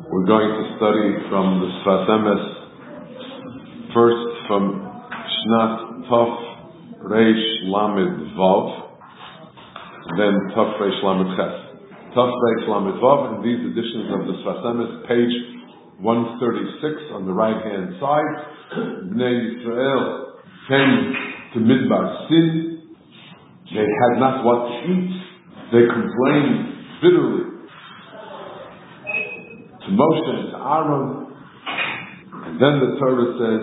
We're going to study from the Sfas Emes, first from Shnat Tov Reish Lamed Vav, then Tov Reish Lamed Ches. Tov Reish Lamed Vav, and these editions of the Sfas Emes, page 136 on the right-hand side. Bnei Yisrael came to Midbar Sin. They had not what to eat. They complained bitterly to Moshe and to Aaron, and then the Torah says,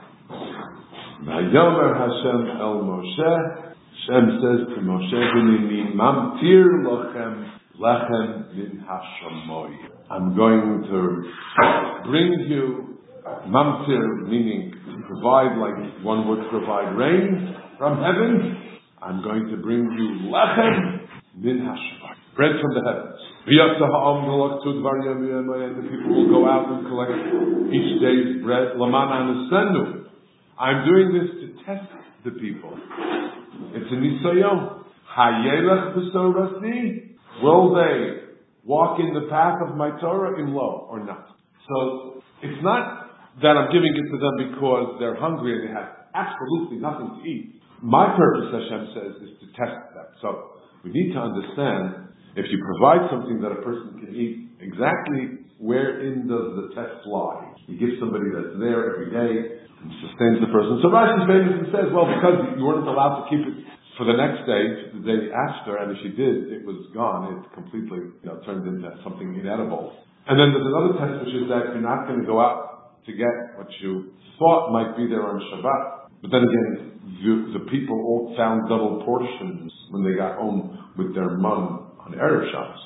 Vayomer Hashem el Moshe. Hashem says to Moshe, V'nini mamtir lechem min hashamoyim. I'm going to bring you mamtir, meaning to provide like one would provide rain from heaven. I'm going to bring you lechem min hashamoyim, bread from the heavens. And the people will go out and collect each day's bread. I'm doing this to test the people. It's a nisayon. Will they walk in the path of my Torah imlo or not? So it's not that I'm giving it to them because they're hungry and they have absolutely nothing to eat. My purpose, Hashem says, is to test them. So we need to understand, if you provide something that a person can eat, exactly wherein does the test lie? You give somebody that's there every day and sustains the person. So Rashi famously says, well, because you weren't allowed to keep it for the next day, the day after, and if you did, it was gone. It completely turned into something inedible. And then there's another test, which is that you're not going to go out to get what you thought might be there on Shabbat. But then again, the people all found double portions when they got home with their mun on Erev Shabbos.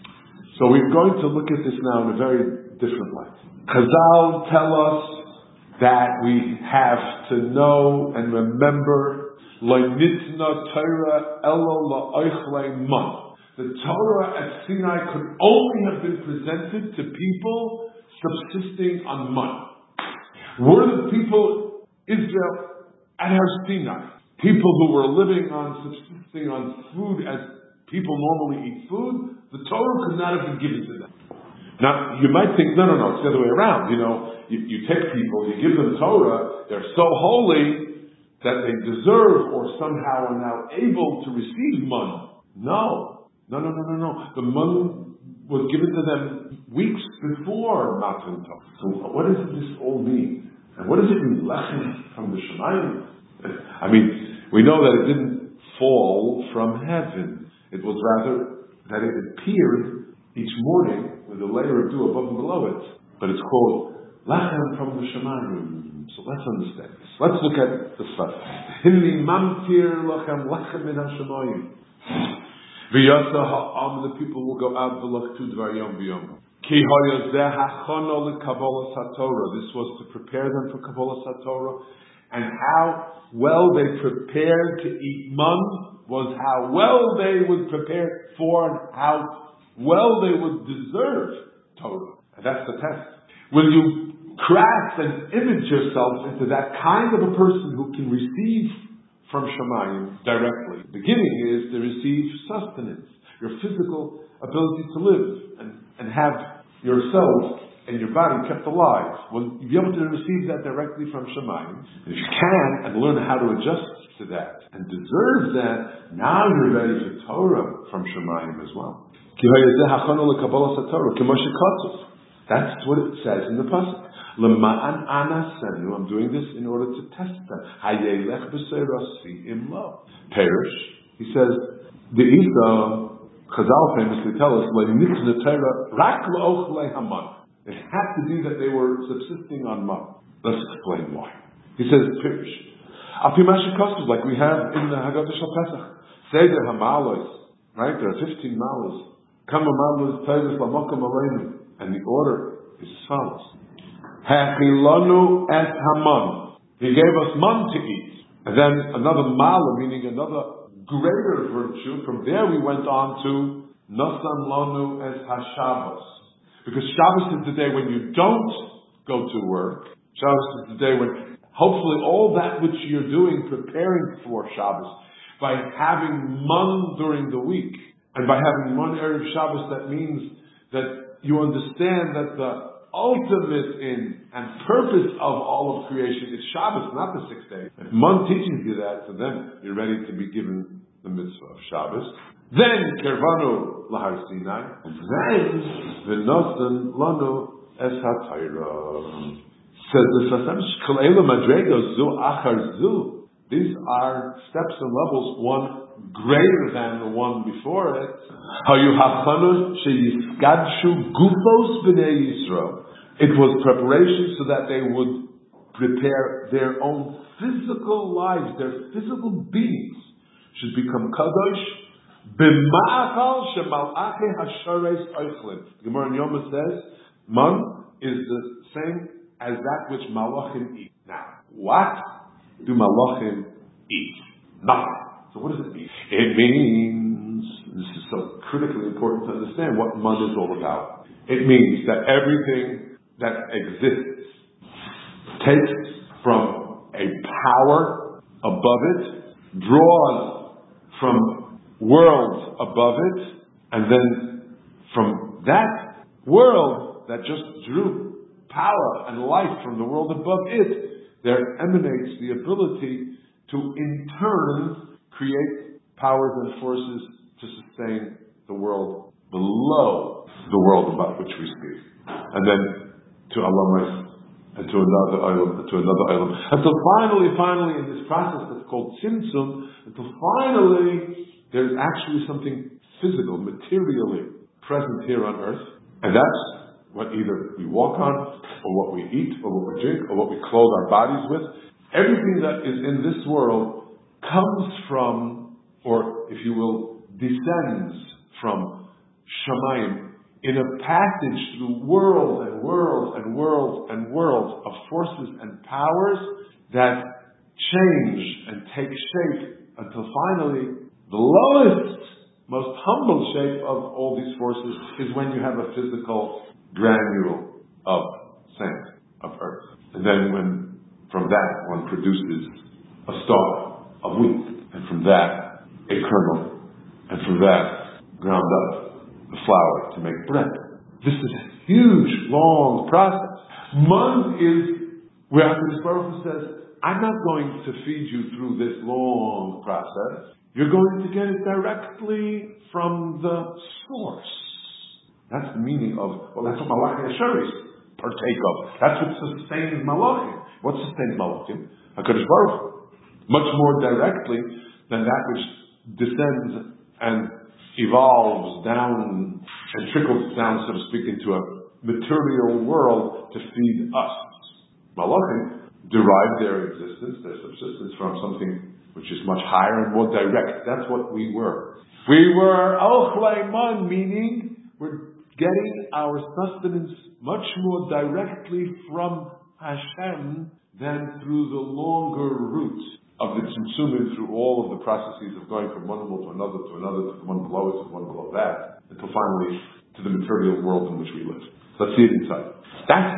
So we're going to look at this now in a very different light. Chazal tell us that we have to know and remember Lo nitna Torah elo la'ochlei man. The Torah at Sinai could only have been presented to people subsisting on man. Were the people Israel at Har Sinai people who were living on subsisting on food as people normally eat food, the Torah could not have been given to them. Now, you might think, no, it's the other way around. You take people, you give them Torah, they're so holy that they deserve or somehow are now able to receive mun. No. The mun was given to them weeks before Matan Torah. So what does this all mean? And what does it mean, lechem from the Shemayim? I mean, we know that it didn't fall from heaven. It was rather that it appeared each morning with a layer of dew above and below it. But it's called Lachem from the Shemayim. So let's understand this. Let's look at the Sfas. Hinni mamtir lachem lechem min hashemayim. V'yasa ha'am, the people will go out v'lach tu dvar yom b'yom. Ki hoya zeh hachono l'kavolas haTorah. This was to prepare them for Kabbalas haTorah. And how well they prepared to eat mun was how well they would prepare for and how well they would deserve Torah. And that's the test. Will you craft and image yourself into that kind of a person who can receive from Shemayim directly? The beginning is to receive sustenance, your physical ability to live and have yourself and your body kept alive. Well, you'll be able to receive that directly from Shemayim. If you can, and learn how to adjust to that and deserve that, now you're ready for Torah from Shemayim as well. That's what it says in the pasuk. I'm doing this in order to test them. Perish. He says, the Isa, Chazal famously tell us, it had to be that they were subsisting on man. Let's explain why. He says, Pirish. Like we have in the Haggadah Shel Pesach. Seder HaMalos, right? There are 15 malos. Kama malos tevis lamakam aleinu. And the order is as follows. Hechilanu es haman. He gave us man to eat. And then another mala, meaning another greater virtue. From there we went on to Nasan lanu es hashabbos. Because Shabbos is the day when you don't go to work. Shabbos is the day when hopefully all that which you're doing, preparing for Shabbos, by having mun during the week, and by having mun Erev Shabbos, that means that you understand that the ultimate in and purpose of all of creation is Shabbos, not the 6 days. If Man teaches you that, so then you're ready to be given the mitzvah of Shabbos. Then Kervanu Lahar Sinai, and then V'nosan Lanu Es HaTorah. Says the Sasam Shkaleila Madrego Zu Achar Zu. These are steps and levels, one greater than the one before it. It was preparation so that they would prepare their own physical lives, their physical beings should become kadosh. B'ma'achal shemalachei hashareis oichlin. The Gemara in Yoma says, man is the same as that which malachim eat. Now, what do malachim eat? Nothing. So what does it mean? It means, this is so critically important to understand what man is all about. It means that everything that exists takes from a power above it, draws from worlds above it, and then from that world that just drew power and life from the world above it, there emanates the ability to in turn create powers and forces to sustain the world below the world about which we speak. And then to Alamas, and to another island, until finally, in this process that's called Tzimtzum, until finally there's actually something physical, materially present here on earth, and that's what either we walk on, or what we eat, or what we drink, or what we clothe our bodies with. Everything that is in this world comes from, or if you will, descends from Shamayim, in a passage through worlds and worlds and worlds and worlds of forces and powers that change and take shape until finally the lowest, most humble shape of all these forces is when you have a physical granule of sand, of earth. And then when from that one produces a stalk of wheat, and from that a kernel, and from that ground up the flour to make bread. This is a huge, long process. Man is where HaKadosh Baruch Hu says, I'm not going to feed you through this long process. You're going to get it directly from the source. That's the meaning of, well, that's what Malachim Asheris partake of. That's what sustains Malachim. What sustains Malachim? HaKadosh Baruch Hu. Much more directly than that which descends and evolves down and trickles down, so to speak, into a material world to feed us. Malachim derive their existence, their subsistence from something which is much higher and more direct. That's what we were. We were Ochlei Man, meaning we're getting our sustenance much more directly from Hashem than through the longer route of the Tzimtzumim, through all of the processes of going from one world to another, to one below it, to one below that, until finally to the material world in which we live. Let's see it inside. That's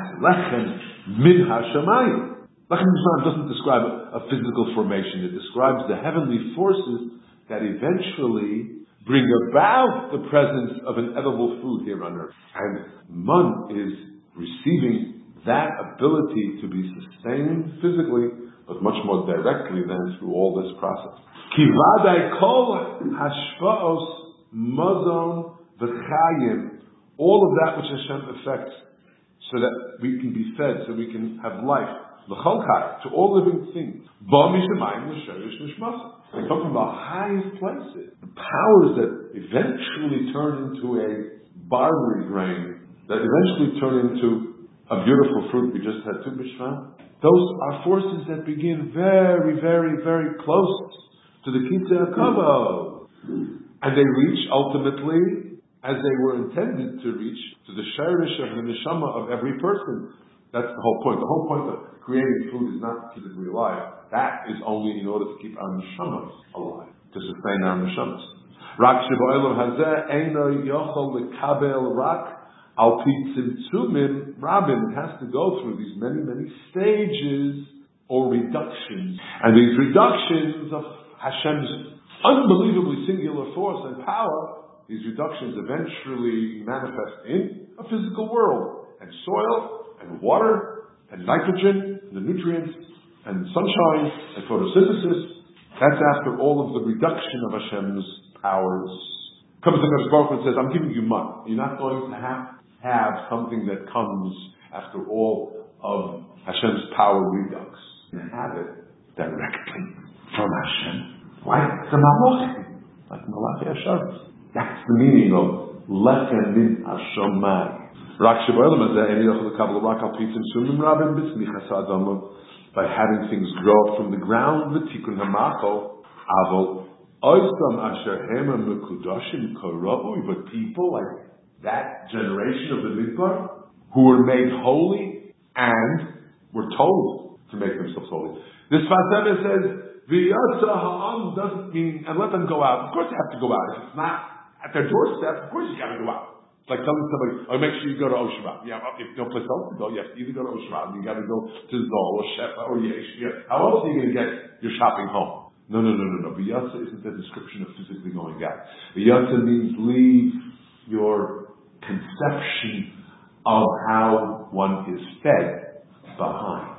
Lechem Min HaShamayim. Lechem Min doesn't describe a physical formation. It describes the heavenly forces that eventually bring about the presence of an edible food here on earth. And Man is receiving that ability to be sustained physically, but much more directly than through all this process. Kivadai kol hashpaos mazon v'chayim, all of that which Hashem affects, so that we can be fed, so we can have life. L'cholkai, to all living things. Ba mishamayim l'sherish nishmasa. They come from the highest places. The powers that eventually turn into a barley grain, that eventually turn into a beautiful fruit. We just had Tu B'Shvat. Those are forces that begin very, very, very close to the Kitzei HaKavod. And they reach ultimately, as they were intended to reach, to the Shirish of the Neshama of every person. That's the whole point. The whole point of creating food is not physically alive. That is only in order to keep our Neshamas alive, to sustain our Neshamas. Rak Shebo'elam Hazeh Eino Yochol Lekabel Rak Al Pi Tzimtzumim Rabin. It has to go through these many, many stages or reductions. And these reductions of Hashem's unbelievably singular force and power, these reductions eventually manifest in a physical world, and soil, and water, and nitrogen, and the nutrients, and sunshine, and photosynthesis. That's after all of the reduction of Hashem's powers. Comes the Kadosh Baruch Hu and says, I'm giving you mud. You're not going to have something that comes after all of Hashem's power redux. You have it directly from Hashem. Like the Malachim, like Malachi Hashem. That's the meaning of Lechem min Hashamai. By having things grow up from the ground, but people like that generation of the Midbar who were made holy and were told to make themselves holy. This Fasema says, V'yatza ha'am doesn't mean, and let them go out. Of course they have to go out. If it's not at their doorstep, of course you got to go out. It's like telling somebody, make sure you go to Oshma. Yeah, if no place else to go, you have to either go to Oshma, you got to go to Zol or Shefa or Yesh. Yeah. How else are you going to get your shopping home? No. V'yatza isn't a description of physically going out. V'yatza means leave your conception of how one is fed behind.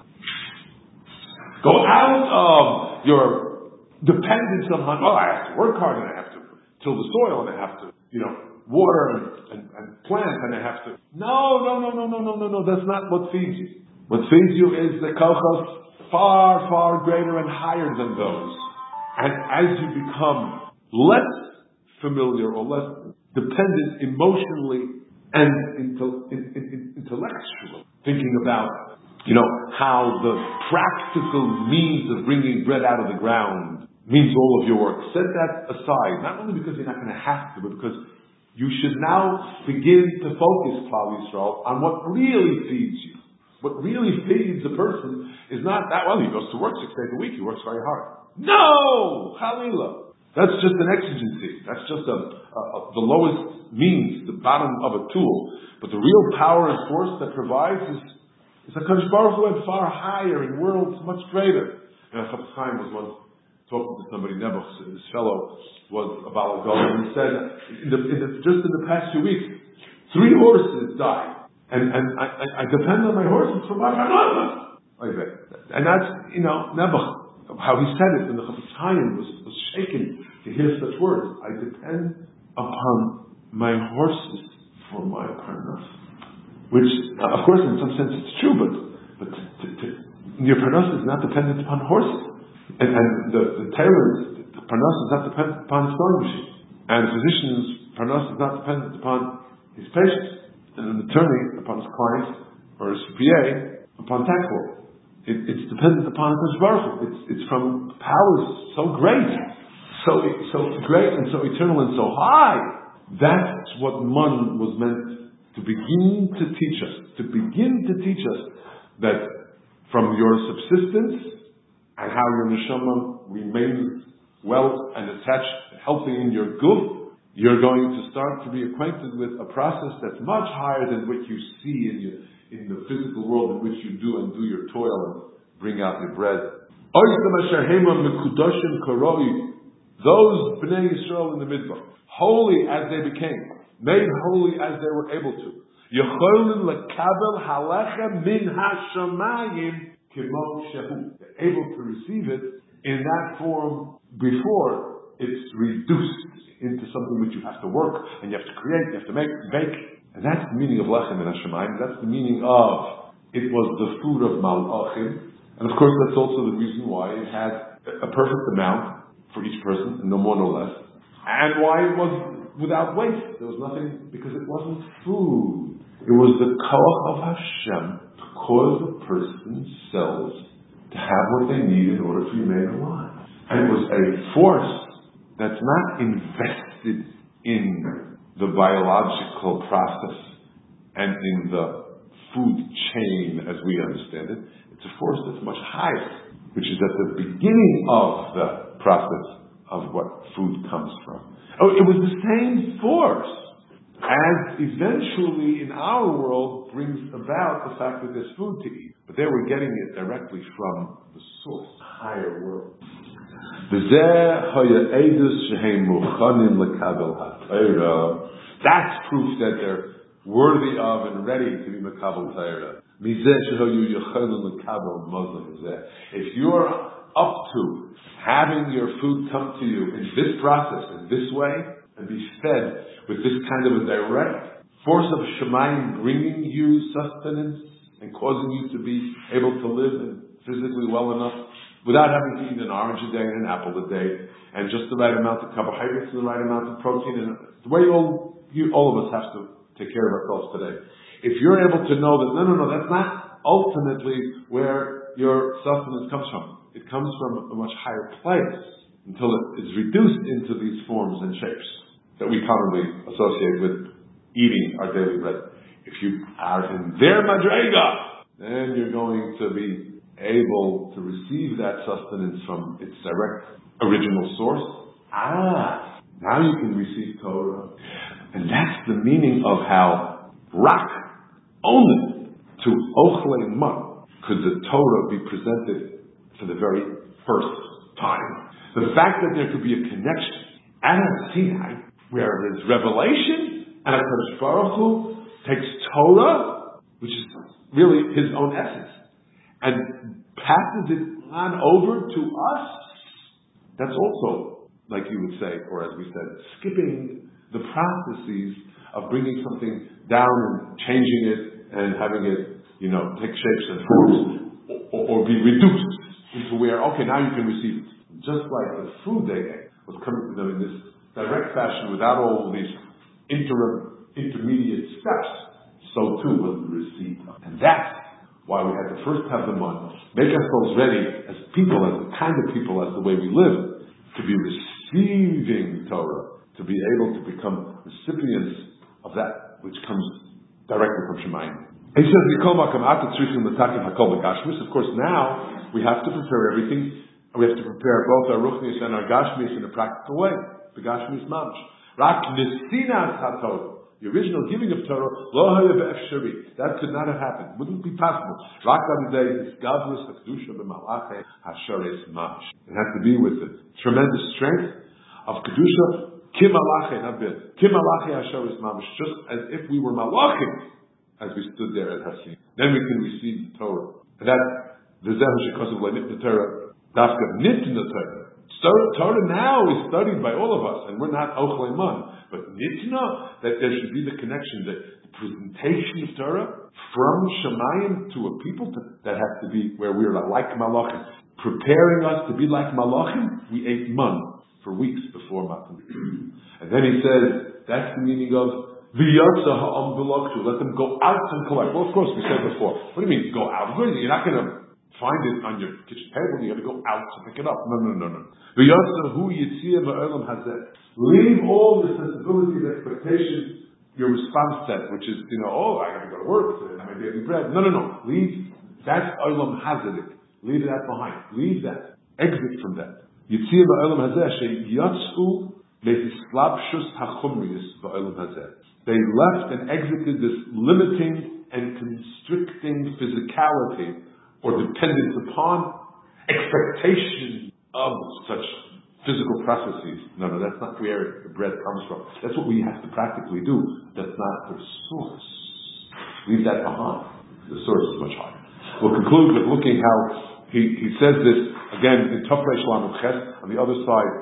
Go out of your dependence on, I have to work hard and I have to till the soil and I have to, water and plant and I have to. No. That's not what feeds you. What feeds you is the kochos far, far greater and higher than those. And as you become less familiar or less dependent emotionally and intellectually, thinking about how the practical means of bringing bread out of the ground means all of your work. Set that aside, not only because you're not going to have to, but because you should now begin to focus, Klal Yisrael, on what really feeds you. What really feeds a person is not that, he goes to work 6 days a week, he works very hard. No! Chalila! That's just an exigency. That's just the lowest means, the bottom of a tool. But the real power and force that provides is HaKadosh Baruch Hu went far higher in worlds much greater. Chafetz Chaim was once talking to somebody, Nebuch, his fellow was a Baal Gadol, and he said, just in the past 2 weeks, 3 horses died. And I depend on my horses for my parnasa. Like that. And that's, Nebuch, how he said it, and the Chafetz Chaim was shaken to hear such words. I depend upon my horses for my parnasa. Which, of course, in some sense it's true, but your parnasa is not dependent upon horses. And the tailor's parnasa is not dependent upon his sewing machine. And the physician's parnasa is not dependent upon his patients. And an attorney upon his client, or a CPA upon tax law. It's dependent upon HaKadosh Baruch Hu. It's from powers so great, so great and so eternal and so high. That's what Man was meant to begin to teach us that from your subsistence and how your neshama remains well and attached, healthy in your guf, you're going to start to be acquainted with a process that's much higher than what you see in the physical world in which you do your toil and bring out your bread. Those Bnei Yisrael in the Midbar, holy as they became, made holy as they were able to. They're able to receive it in that form before it's reduced into something which you have to work and you have to create, you have to make, bake. And that's the meaning of Lechem in Hashemayim. That's the meaning of it was the food of Malachim. And of course that's also the reason why it had a perfect amount for each person, no more, no less. And why it was without waste. There was nothing, because it wasn't food. It was the koach of Hashem to cause a person's cells to have what they need in order to remain alive. And it was a force that's not invested in the biological process and in the food chain as we understand it. It's a force that's much higher, which is at the beginning of the process of what food comes from. It was the same force as eventually in our world brings about the fact that there's food to eat. But they were getting it directly from the source, the higher world. That's proof that they're worthy of and ready to be Makabal Torah. If you're up to having your food come to you in this process, in this way, and be fed with this kind of a direct force of Shemayim bringing you sustenance and causing you to be able to live physically well enough without having to eat an orange a day and an apple a day and just the right amount of carbohydrates and the right amount of protein, and the way all of us have to take care of ourselves today. If you're able to know that, no, that's not ultimately where your sustenance comes from. It comes from a much higher place until it is reduced into these forms and shapes that we commonly associate with eating our daily bread. If you are in their madrega, then you're going to be able to receive that sustenance from its direct original source. Now you can receive Torah. And that's the meaning of how only to Ochlei Man could the Torah be presented for the very first time. The fact that there could be a connection at Sinai, where there's revelation, and HaKadosh Baruch Hu takes Torah, which is really His own essence, and passes it on over to us. That's also, like you would say, or as we said, skipping the processes of bringing something down and changing it and having it, take shapes and forms or be reduced into where, okay, now you can receive it. Just like the food they ate was coming to them in this direct fashion without all of these intermediate steps, so too was the receipt. And that's why we had to first have the month, make ourselves ready as people, as the kind of people, as the way we live, to be receiving Torah, to be able to become recipients of that which comes directly from Shemayim. He says, of course, now we have to prepare everything. We have to prepare both our ruchnius and our gashmius in a practical way. The gashmius mamish. Rak nesinas haTorah. The original giving of Torah, lo haya be'efshari. That could not have happened. Wouldn't be possible. Rak adidei hisgavus hakdusha b'malachei hashares mamish. It has to be with the tremendous strength of kedusha kim malachei, not bil. Kim malachei hashares mamish. Just as if we were malachim as we stood there at Hasin. Then we can receive the Torah. And that the zehu shekosov le'nit the Torah dafka nitna Torah. Torah now is studied by all of us, and we're not Ochlei Man. But nitna, that there should be the connection, the presentation of Torah from Shemayim to a people that has to be where we are like Malachim. Preparing us to be like Malachim, we ate man for weeks before Matan. And then he says, that's the meaning of V'yatza ha'am v'loktu. Let them go out and collect. Well, of course, we said before. What do you mean, go out? You're not going to find it on your kitchen table. You have to go out to pick it up. No. V'yatza hu yitzia ba'olam hazeh. Leave all the sensibilities, expectations, your response set, which is, I got to go to work to have my daily bread. No. Leave. That's olam hazedik. Leave that behind. Leave that. Exit from that. Yitzia ba'olam hazeh she'yatzu mehislabshus hachumrius ba'olam hazeh. They left and exited this limiting and constricting physicality or dependence upon expectation of such physical processes. No, that's not where the bread comes from. That's what we have to practically do. That's not the source. Leave that behind. The source is much higher. We'll conclude with looking how he says this again in Tov Reish Lamed Ches on the other side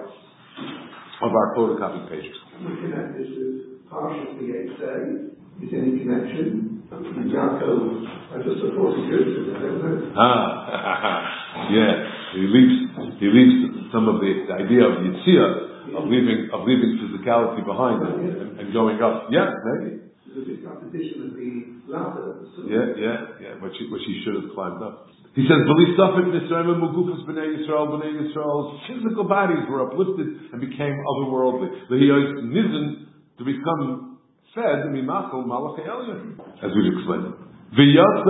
of our photocopied pages. We connect this with Parshas Vayetze. Is there any connection? And Yaakov, I just suppose he goes to that. Yeah. He leaves some of the idea of Yitzia, of leaving physicality behind and going up. Yeah, maybe. Because it's composition of the ladder. Yeah. Which he should have climbed up. He says, Yisrael's physical bodies were uplifted and became otherworldly. To become fed, as we've explained. They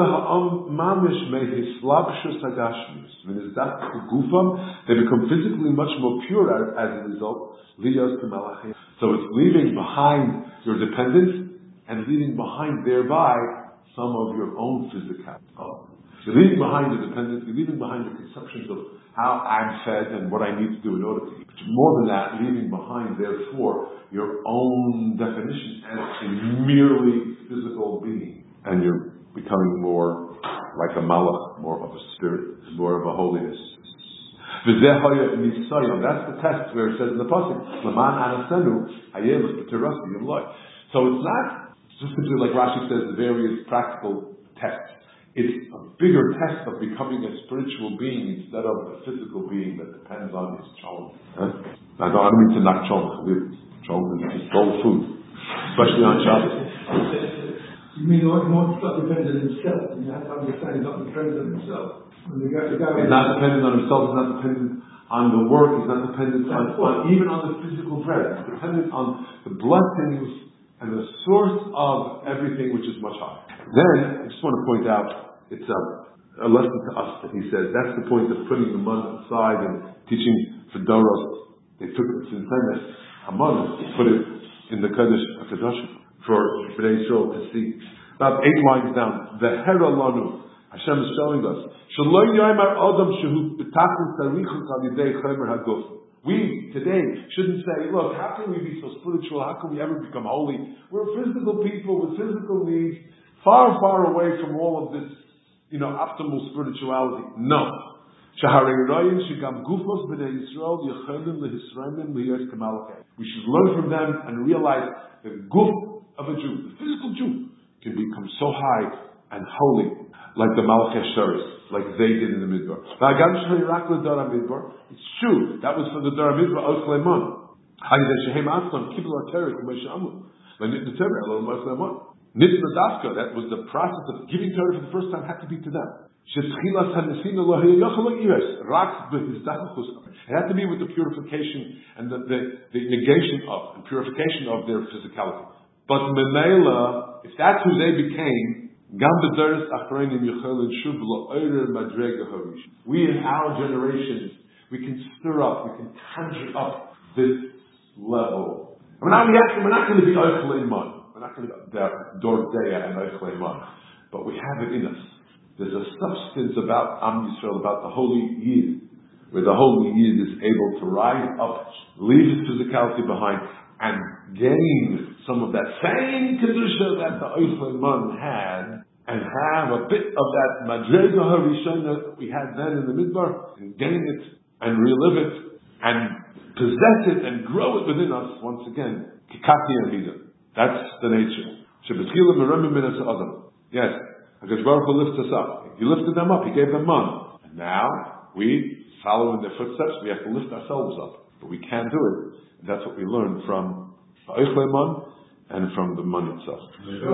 become physically much more pure as a result. So it's leaving behind your dependence and leaving behind thereby some of your own physicality. You're leaving behind your dependence, you're leaving behind your conceptions of how I'm fed and what I need to do in order to eat. But more than that, leaving behind, therefore, your own definition as to merely physical being, and you're becoming more like a malach, more of a spirit, more of a holiness. That's the test where it says in the pasuk, so it's not just simply like Rashi says, the various practical tests. It's a bigger test of becoming a spiritual being instead of a physical being that depends on his cholm. I don't mean to knock cholm. Cholm is soul food, especially on Shabbos. You mean not dependent on himself? You have to understand he's not dependent on himself. He's not dependent on himself. He's not dependent on the work. He's not dependent on even on the physical bread. He's dependent on the blessings and the source of everything, which is much higher. Then, I just want to point out, it's a lesson to us that he says, that's the point of putting the man aside and teaching for Doros. They took it in Haman, put it in the Kodesh HaKadosh for Bnei Yisrael to see. About 8 lines down, the Hera Lanu, Hashem is showing us, we today shouldn't say, look, how can we be so spiritual? How can we ever become holy? We're physical people with physical needs, far, far away from all of this, optimal spirituality. No. We should learn from them and realize the guf of a Jew, the physical Jew, can become so high and holy, like the Malachei Sheres, like they did in the Midbar. It's true, that was for the Dor Midbar, Osleiman. That was the process of giving Torah for the first time, had to be to them. It had to be with the purification and the negation of and purification of their physicality. But Memela, if that's who they became, we in our generations, we can stir up, we can conjure up this level. We're not going to be Eichel Iman. We're not going to be Dor Deya and Eichel Iman. But we have it in us. There's a substance about Am Yisrael, about the Holy Yid, where the Holy Yid is able to rise up, leave his physicality behind, and gain some of that same Kedusha that the Eichel Iman had, and have a bit of that Madrega Harishona that we had then in the Midbar, and gain it, and relive it, and possess it, and grow it within us, once again, Kikati Amida. That's the nature. Yes, because Baruch Hu lifts us up. He lifted them up, He gave them man. And now, we follow in their footsteps, we have to lift ourselves up. But we can't do it. And that's what we learn from Eichel Man and from the man itself.